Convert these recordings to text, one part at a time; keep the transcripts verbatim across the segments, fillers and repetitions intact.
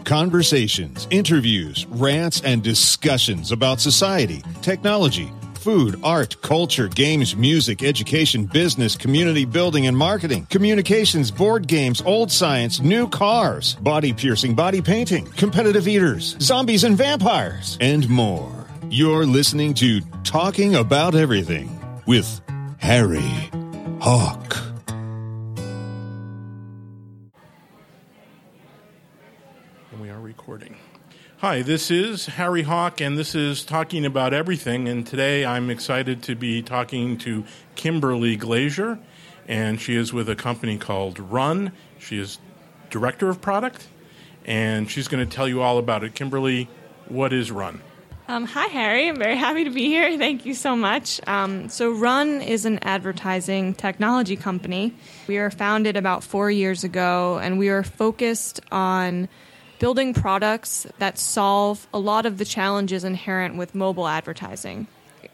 Conversations, interviews, rants, and discussions about society, technology, food, art, culture, games, music, education, business, community building, and marketing, communications, board games, old science, new cars, body piercing, body painting, competitive eaters, zombies and vampires, and more. You're listening to Talking About Everything with Harry Hawk. And we are recording. Hi, this is Harry Hawk, and this is Talking About Everything, and today I'm excited to be talking to Kimberly Glazier, and she is with a company called Run. She is Director of Product, and she's going to tell you all about it. Kimberly, what is Run? Um, hi, Harry. I'm very happy to be here. Thank you so much. Um, so Run is an advertising technology company. We were founded about four years ago, and we are focused on building products that solve a lot of the challenges inherent with mobile advertising.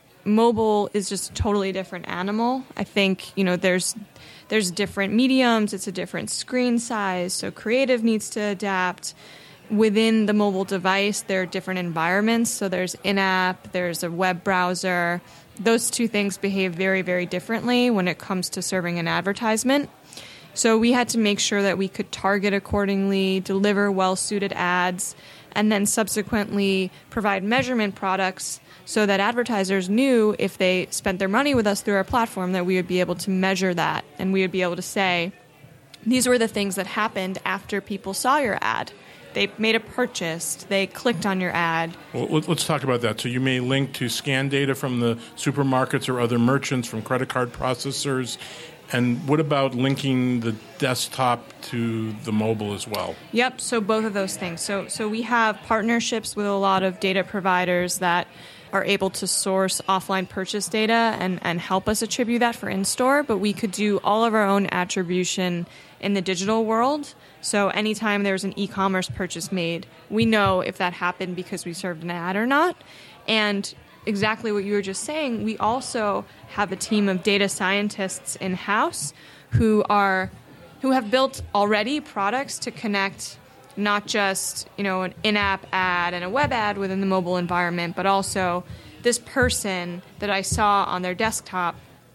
Mobile is just a totally different animal. I think, you know, there's there's different mediums, it's a different screen size, so creative needs to adapt. Within the mobile device, there are different environments. So there's in-app, there's a web browser. Those two things behave very, very differently when it comes to serving an advertisement. So we had to make sure that we could target accordingly, deliver well-suited ads, and then subsequently provide measurement products so that advertisers knew if they spent their money with us through our platform that we would be able to measure that. And we would be able to say, these were the things that happened after people saw your ad. They made a purchase. They clicked on your ad. Well, let's talk about that. So you may link to scan data from the supermarkets or other merchants, from credit card processors. And what about linking the desktop to the mobile as well? Yep, so both of those things. So so we have partnerships with a lot of data providers that are able to source offline purchase data and, and help us attribute that for in-store, but we could do all of our own attribution in the digital world. So anytime there's an e-commerce purchase made, we know if that happened because we served an ad or not. And exactly what you were just saying, we also have a team of data scientists in-house who are who have built already products to connect not just, you know, an in-app ad and a web ad within the mobile environment, but also this person that I saw on their desktop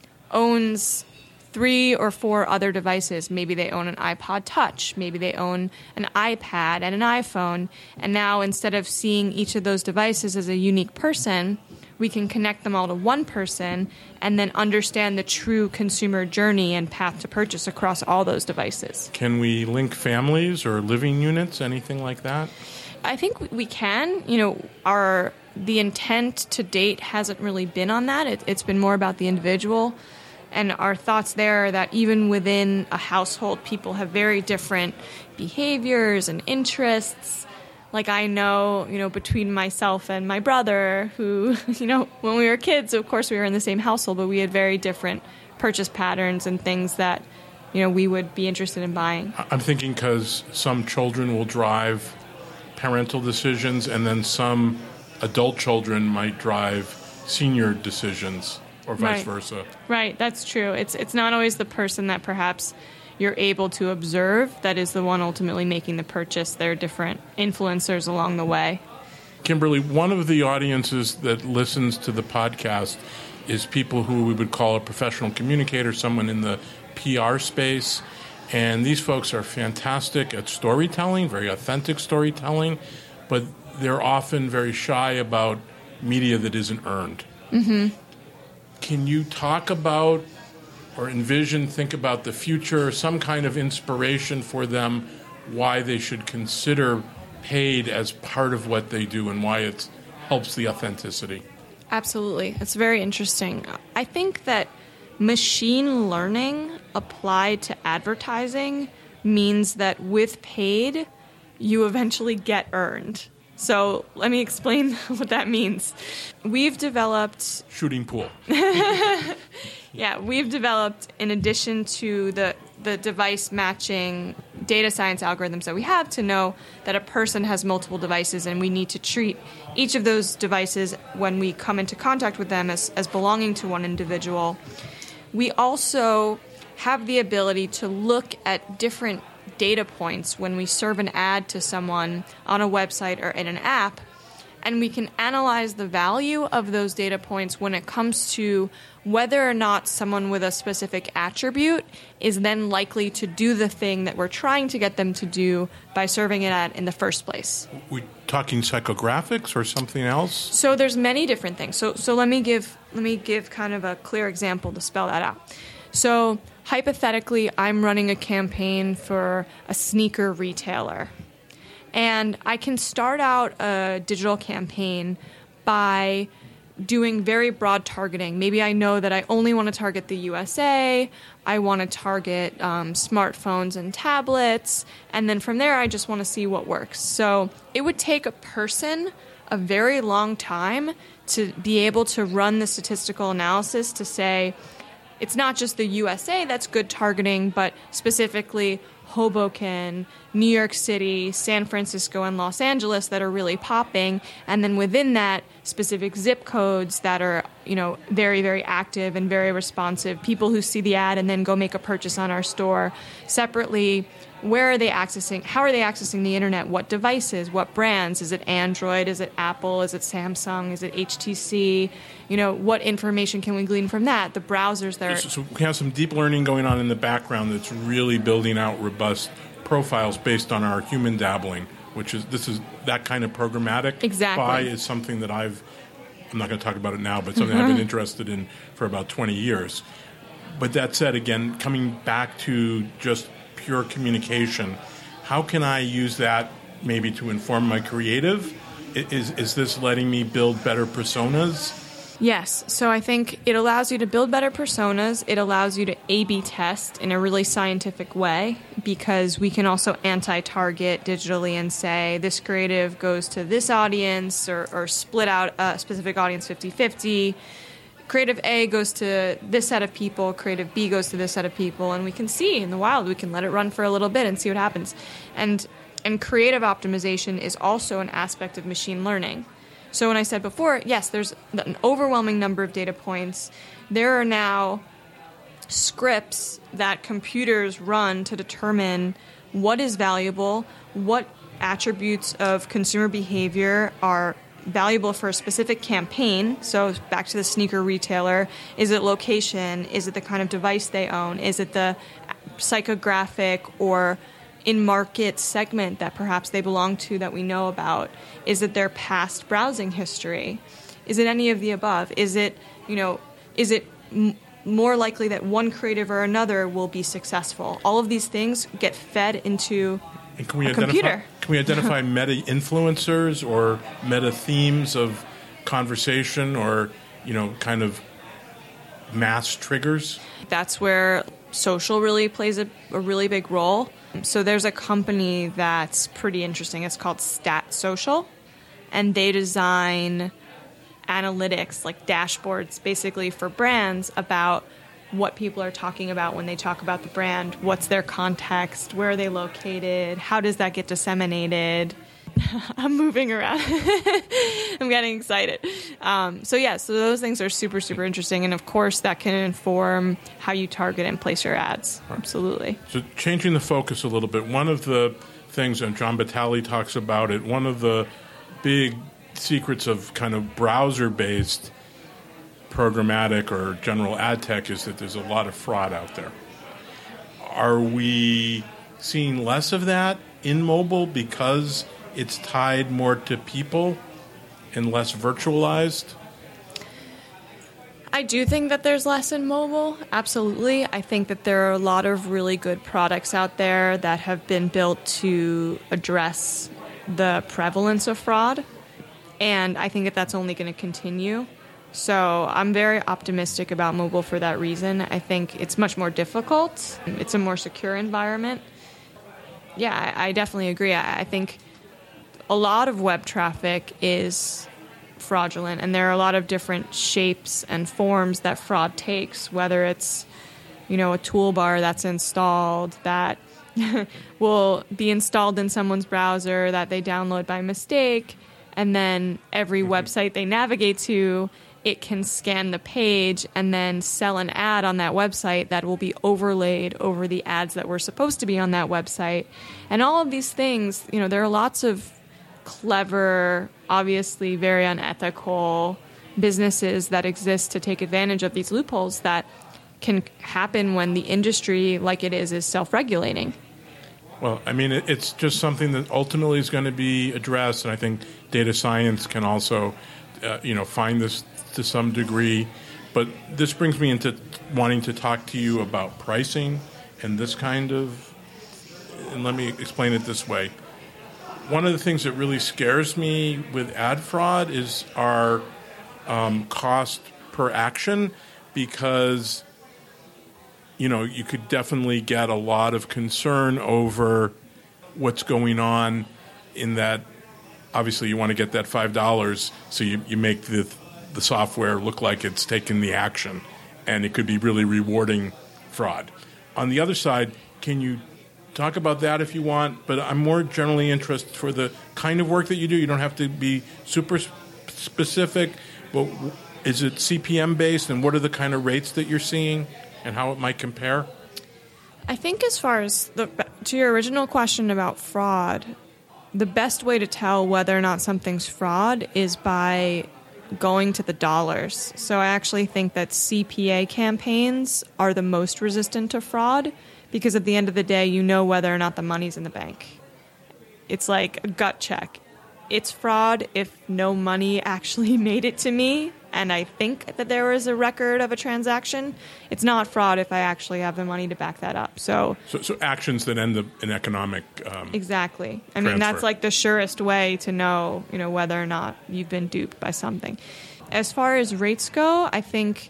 owns three or four other devices. Maybe they own an iPod Touch. Maybe they own an iPad and an iPhone. And now instead of seeing each of those devices as a unique person, we can connect them all to one person and then understand the true consumer journey and path to purchase across all those devices. Can we link families or living units, anything like that? I think we can. You know, our the intent to date hasn't really been on that. It, it's been more about the individual. And our thoughts there are that even within a household, people have very different behaviors and interests. Like I know, you know, between myself and my brother, who, you know, when we were kids, of course we were in the same household, but we had very different purchase patterns and things that, you know, we would be interested in buying. I'm thinking because some children will drive parental decisions and then some adult children might drive senior decisions or vice right. versa. Right, that's true. It's it's not always the person that perhaps you're able to observe that is the one ultimately making the purchase. There are different influencers along the way. Kimberly, one of the audiences that listens to the podcast is people who we would call a professional communicator, someone in the P R space. And these folks are fantastic at storytelling, very authentic storytelling, but they're often very shy about media that isn't earned. Mm-hmm. Can you talk about or envision, think about the future, some kind of inspiration for them, why they should consider paid as part of what they do and why it helps the authenticity? Absolutely. It's very interesting. I think that machine learning applied to advertising means that with paid, you eventually get earned. So let me explain what that means. We've developed... Shooting pool. Yeah, we've developed, in addition to the, the device matching data science algorithms that we have, to know that a person has multiple devices and we need to treat each of those devices when we come into contact with them as, as belonging to one individual. We also have the ability to look at different data points when we serve an ad to someone on a website or in an app, and we can analyze the value of those data points when it comes to whether or not someone with a specific attribute is then likely to do the thing that we're trying to get them to do by serving an ad in the first place. We're talking psychographics or something else? So there's many different things. So so let me give let me give kind of a clear example to spell that out. So hypothetically, I'm running a campaign for a sneaker retailer. And I can start out a digital campaign by doing very broad targeting. Maybe I know that I only want to target the U S A, I want to target um, smartphones and tablets, and then from there I just want to see what works. So it would take a person a very long time to be able to run the statistical analysis to say, it's not just the U S A that's good targeting, but specifically Hoboken, New York City, San Francisco, and Los Angeles that are really popping. And then within that, specific zip codes that are, you know, very, very active and very responsive. People who see the ad and then go make a purchase on our store. Separately, where are they accessing? How are they accessing the internet? What devices? What brands? Is it Android? Is it Apple? Is it Samsung? Is it H T C? You know, what information can we glean from that? The browsers that are... So, so we have some deep learning going on in the background that's really building out robust profiles based on our human dabbling, which is, this is that kind of programmatic exactly. buy is something that I've, I'm not going to talk about it now, but something mm-hmm. I've been interested in for about twenty years. But that said, again, coming back to just pure communication, how can I use that maybe to inform my creative? Is is this letting me build better personas? Yes. So I think it allows you to build better personas. It allows you to A B test in a really scientific way, because we can also anti-target digitally and say this creative goes to this audience, or, or split out a specific audience fifty-fifty. Creative A goes to this set of people, creative B goes to this set of people, and we can see in the wild, we can let it run for a little bit and see what happens. And and creative optimization is also an aspect of machine learning. So when I said before, yes, there's an overwhelming number of data points. There are now scripts that computers run to determine what is valuable, what attributes of consumer behavior are valuable for a specific campaign. So back to the sneaker retailer, is it location? Is it the kind of device they own? Is it the psychographic or in-market segment that perhaps they belong to that we know about? Is it their past browsing history? Is it any of the above? Is it, you know, is it m- more likely that one creative or another will be successful? All of these things get fed into and can we a identify, computer. Can we identify meta-influencers or meta-themes of conversation or, you know, kind of mass triggers? That's where social really plays a, a really big role. So there's a company that's pretty interesting. It's called Stat Social, and they design analytics, like dashboards, basically for brands about what people are talking about when they talk about the brand, what's their context, where are they located, how does that get disseminated. I'm moving around. I'm getting excited. Um, so yeah, so those things are super, super interesting. And of course, that can inform how you target and place your ads. Absolutely. So changing the focus a little bit, one of the things, and John Batali talks about it, one of the big secrets of kind of browser-based programmatic or general ad tech is that there's a lot of fraud out there. Are we seeing less of that in mobile because it's tied more to people and less virtualized? I do think that there's less in mobile, absolutely. I think that there are a lot of really good products out there that have been built to address the prevalence of fraud, and I think that that's only going to continue. So I'm very optimistic about mobile for that reason. I think it's much more difficult. It's a more secure environment. Yeah, I, I definitely agree. I, I think a lot of web traffic is fraudulent, and there are a lot of different shapes and forms that fraud takes, whether it's, you know, a toolbar that's installed that will be installed in someone's browser that they download by mistake, and then every website they navigate to it can scan the page and then sell an ad on that website that will be overlaid over the ads that were supposed to be on that website. And all of these things, you know, there are lots of clever, obviously very unethical businesses that exist to take advantage of these loopholes that can happen when the industry, like it is, is self-regulating. Well, I mean, it's just something that ultimately is going to be addressed, and I think data science can also, uh, you know, find this to some degree. But this brings me into wanting to talk to you about pricing and this kind of, and let me explain it this way. One of the things that really scares me with ad fraud is our um, cost per action, because you know, you could definitely get a lot of concern over what's going on in that. Obviously, you want to get that five dollars, so you, you make the the software look like it's taken the action, and it could be really rewarding fraud. On the other side, can you talk about that if you want? But I'm more generally interested for the kind of work that you do. You don't have to be super specific, but is it C P M-based, and what are the kind of rates that you're seeing? And how it might compare? I think as far as the, to your original question about fraud, the best way to tell whether or not something's fraud is by going to the dollars. So I actually think that C P A campaigns are the most resistant to fraud, because at the end of the day, you know whether or not the money's in the bank. It's like a gut check. It's fraud if no money actually made it to me, and I think that there was a record of a transaction. It's not fraud if I actually have the money to back that up. So, so, so actions that end up in economic um, exactly. I transfer. mean, that's like the surest way to know, you know, whether or not you've been duped by something. As far as rates go, I think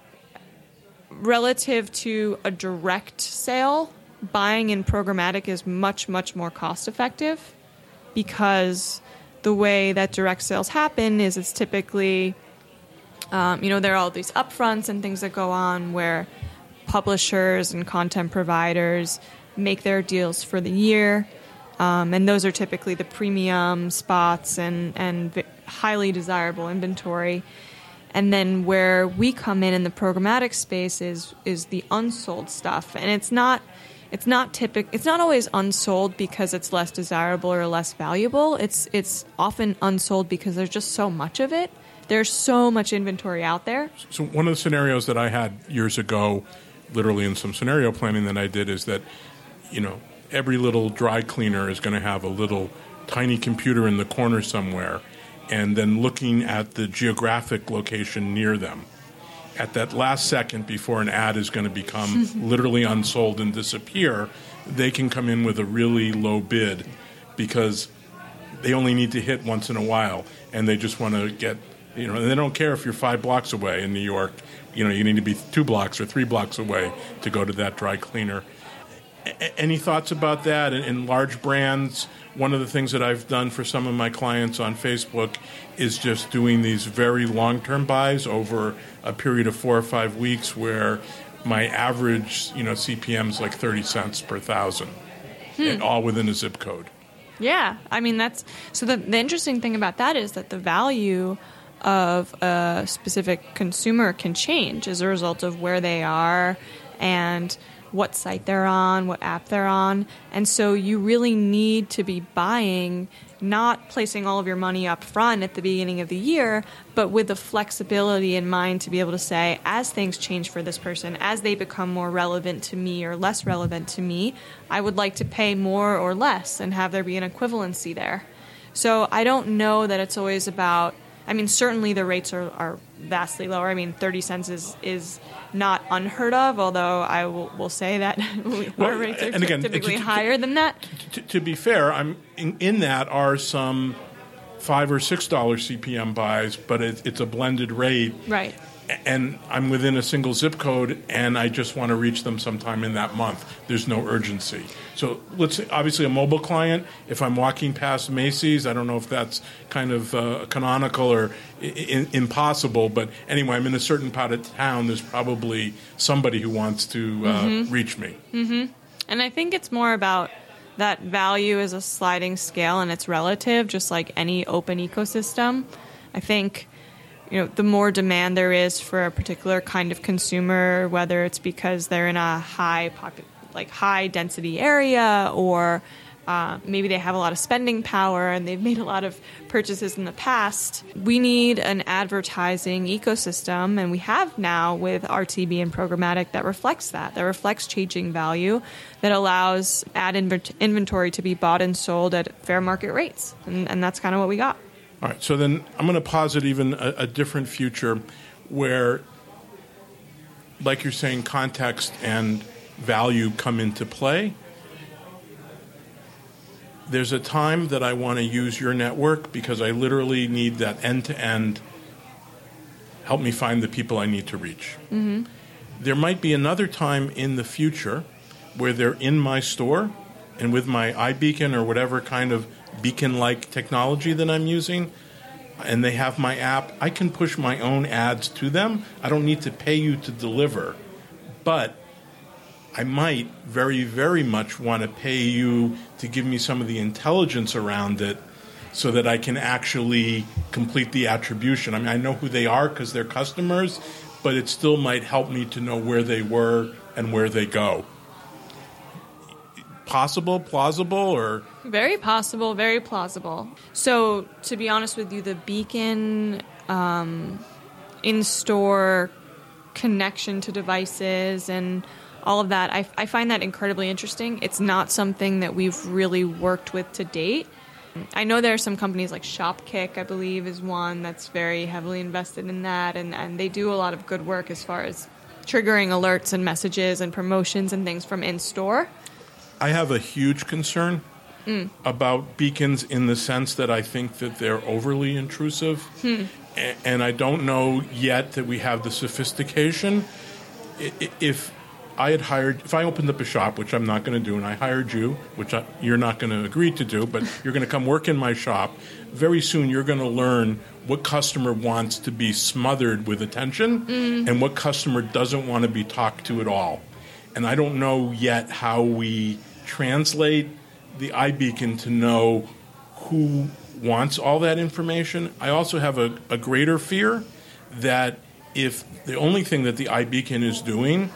relative to a direct sale, buying in programmatic is much, much more cost effective, because the way that direct sales happen is it's typically, um, you know, there are all these upfronts and things that go on where publishers and content providers make their deals for the year. Um, and those are typically the premium spots and, and highly desirable inventory. And then where we come in in the programmatic space is, is the unsold stuff. And it's not... It's not typical. It's not always unsold because it's less desirable or less valuable. It's it's often unsold because there's just so much of it. There's so much inventory out there. So one of the scenarios that I had years ago, literally in some scenario planning that I did, is that, you know, every little dry cleaner is going to have a little tiny computer in the corner somewhere, and then looking at the geographic location near them. At that last second before an ad is going to become literally unsold and disappear, they can come in with a really low bid because they only need to hit once in a while, and they just want to get, you know, and they don't care if you're five blocks away in New York. You know, you need to be two blocks or three blocks away to go to that dry cleaner. A- any thoughts about that? In, in large brands, one of the things that I've done for some of my clients on Facebook is just doing these very long-term buys over a period of four or five weeks where my average, you know, C P M is like thirty cents per thousand, hmm. and all within a zip code. Yeah. I mean, that's so the, the interesting thing about that is that the value of a specific consumer can change as a result of where they are and what site they're on, what app they're on. And so you really need to be buying, not placing all of your money up front at the beginning of the year, but with the flexibility in mind to be able to say, as things change for this person, as they become more relevant to me or less relevant to me, I would like to pay more or less and have there be an equivalency there. So I don't know that it's always about, I mean, certainly the rates are, are vastly lower. I mean, thirty cents is, is not unheard of, although I will, will say that well, our rates are and again, typically to, to, higher than that. To, to be fair, I'm in, in that are some five or six dollar C P M buys, but it, it's a blended rate, right? And I'm within a single zip code, and I just want to reach them sometime in that month. There's no urgency. So let's say, obviously, a mobile client, if I'm walking past Macy's, I don't know if that's kind of uh, canonical or I- I- impossible, but anyway, I'm in a certain part of town. There's probably somebody who wants to uh, mm-hmm. reach me. Mm-hmm. And I think it's more about that value is a sliding scale, and it's relative, just like any open ecosystem. I think you know, the more demand there is for a particular kind of consumer, whether it's because they're in a high pocket, like high density area, or uh, maybe they have a lot of spending power and they've made a lot of purchases in the past. We need an advertising ecosystem, and we have now with R T B and programmatic that reflects that, that reflects changing value, that allows ad inv- inventory to be bought and sold at fair market rates. And, and that's kind of what we got. All right, so then I'm going to posit even a, a different future where, like you're saying, context and value come into play. There's a time that I want to use your network because I literally need that end-to-end, help me find the people I need to reach. Mm-hmm. There might be another time in the future where they're in my store and with my iBeacon or whatever kind of beacon-like technology that I'm using, and they have my app, I can push my own ads to them. I don't need to pay you to deliver. But I might very, very much want to pay you to give me some of the intelligence around it so that I can actually complete the attribution. I mean, I know who they are because they're customers, but it still might help me to know where they were and where they go. Possible, plausible, or? Very possible, very plausible. So, to be honest with you, the Beacon um, in-store connection to devices and all of that, I, I find that incredibly interesting. It's not something that we've really worked with to date. I know there are some companies like Shopkick, I believe, is one that's very heavily invested in that, and, and they do a lot of good work as far as triggering alerts and messages and promotions and things from in-store. I have a huge concern mm. about beacons in the sense that I think that they're overly intrusive. Hmm. A- and I don't know yet that we have the sophistication. I- if I had hired, if I opened up a shop, which I'm not going to do, and I hired you, which I, you're not going to agree to do, but you're going to come work in my shop, very soon you're going to learn what customer wants to be smothered with attention mm. and what customer doesn't want to be talked to at all. And I don't know yet how we translate the iBeacon to know who wants all that information. I also have a, a greater fear that if the only thing that the iBeacon is doing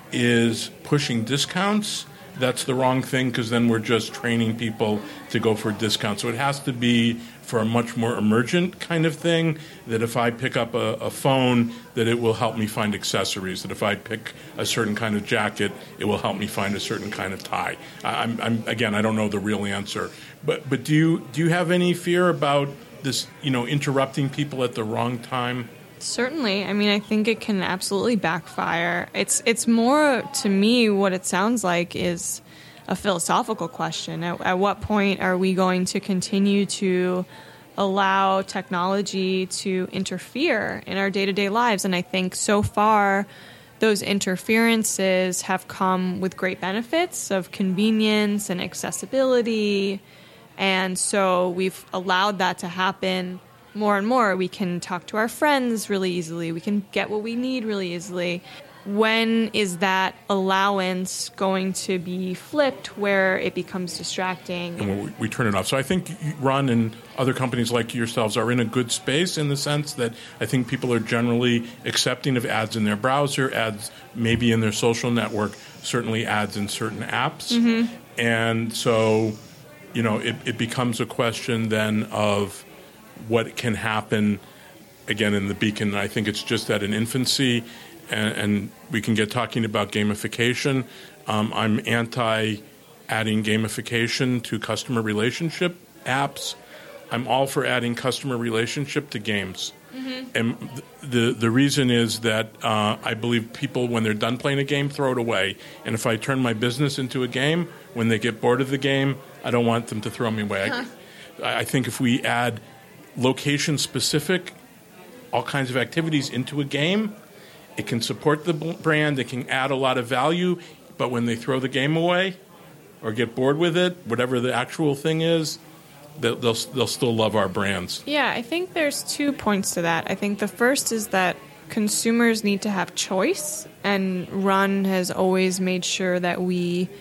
is pushing discounts, that's the wrong thing because then we're just training people to go for discounts. So it has to be for a much more emergent kind of thing, that if I pick up a, a phone, that it will help me find accessories, that if I pick a certain kind of jacket, it will help me find a certain kind of tie. I'm, I'm again, I don't know the real answer. But but do you do you have any fear about this, you know, interrupting people at the wrong time? Certainly. I mean, I think it can absolutely backfire. It's it's more, to me, what it sounds like is a philosophical question. At, at what point are we going to continue to allow technology to interfere in our day-to-day lives? And I think so far those interferences have come with great benefits of convenience and accessibility. And so we've allowed that to happen more and more. We can talk to our friends really easily. We can get what we need really easily. When is that allowance going to be flipped where it becomes distracting? And we, we turn it off. So I think Run and other companies like yourselves are in a good space in the sense that I think people are generally accepting of ads in their browser, ads maybe in their social network, certainly ads in certain apps. Mm-hmm. And so, you know, it, it becomes a question then of what can happen, again, in the Beacon. I think it's just at an infancy. And, and we can get talking about gamification. Um, I'm anti-adding gamification to customer relationship apps. I'm all for adding customer relationship to games. Mm-hmm. And th- the the reason is that uh, I believe people, when they're done playing a game, throw it away. And if I turn my business into a game, when they get bored of the game, I don't want them to throw me away. Huh. I, I think if we add location-specific, all kinds of activities into a game, it can support the brand, it can add a lot of value, but when they throw the game away or get bored with it, whatever the actual thing is, they'll, they'll, they'll still love our brands. Yeah, I think there's two points to that. I think the first is that consumers need to have choice, and Run has always made sure that we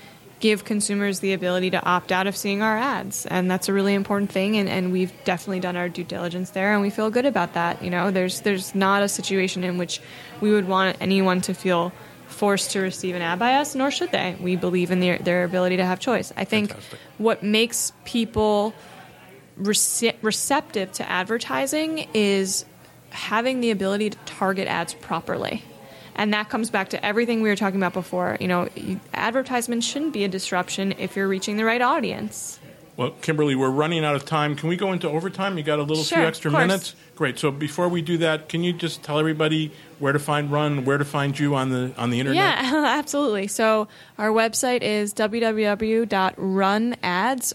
give consumers the ability to opt out of seeing our ads. And that's a really important thing. And, and we've definitely done our due diligence there, and we feel good about that. You know, there's there's not a situation in which we would want anyone to feel forced to receive an ad by us, nor should they. We believe in their, their ability to have choice. I think Fantastic. What makes people rece- receptive to advertising is having the ability to target ads properly. And that comes back to everything we were talking about before. You know, advertisements shouldn't be a disruption if you're reaching the right audience. Well, Kimberly, we're running out of time. Can we go into overtime? You got a little sure, few extra minutes? Great. So before we do that, can you just tell everybody where to find Run, where to find you on the on the internet? Yeah, absolutely. So our website is w w w dot run ads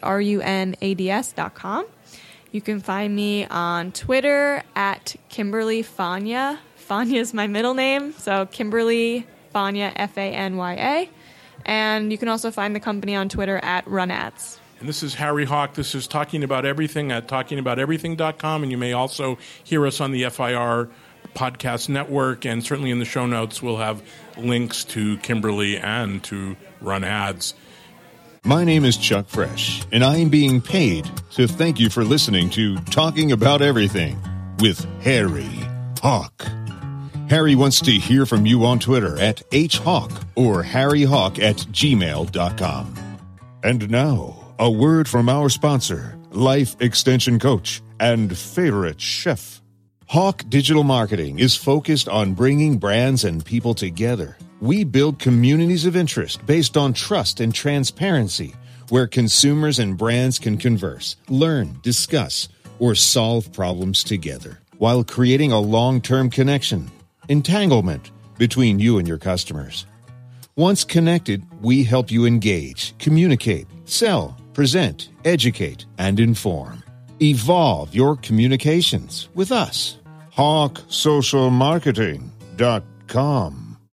dot com. You can find me on Twitter at Kimberly Fanya. Fanya is my middle name, so Kimberly Fanya, F A N Y A. And you can also find the company on Twitter at Run Ads. And this is Harry Hawk. This is Talking About Everything at talking about everything dot com. And you may also hear us on the F I R podcast network. And certainly in the show notes, we'll have links to Kimberly and to Run Ads. My name is Chuck Fresh, and I am being paid to thank you for listening to Talking About Everything with Harry Hawk. Harry wants to hear from you on Twitter at H Hawk or harry hawk at gmail dot com. And now, a word from our sponsor, Life Extension Coach and favorite chef. Hawk Digital Marketing is focused on bringing brands and people together. We build communities of interest based on trust and transparency, where consumers and brands can converse, learn, discuss, or solve problems together, while creating a long-term connection, entanglement between you and your customers. Once connected, we help you engage, communicate, sell, present, educate, and inform. Evolve your communications with us. hawk social marketing dot com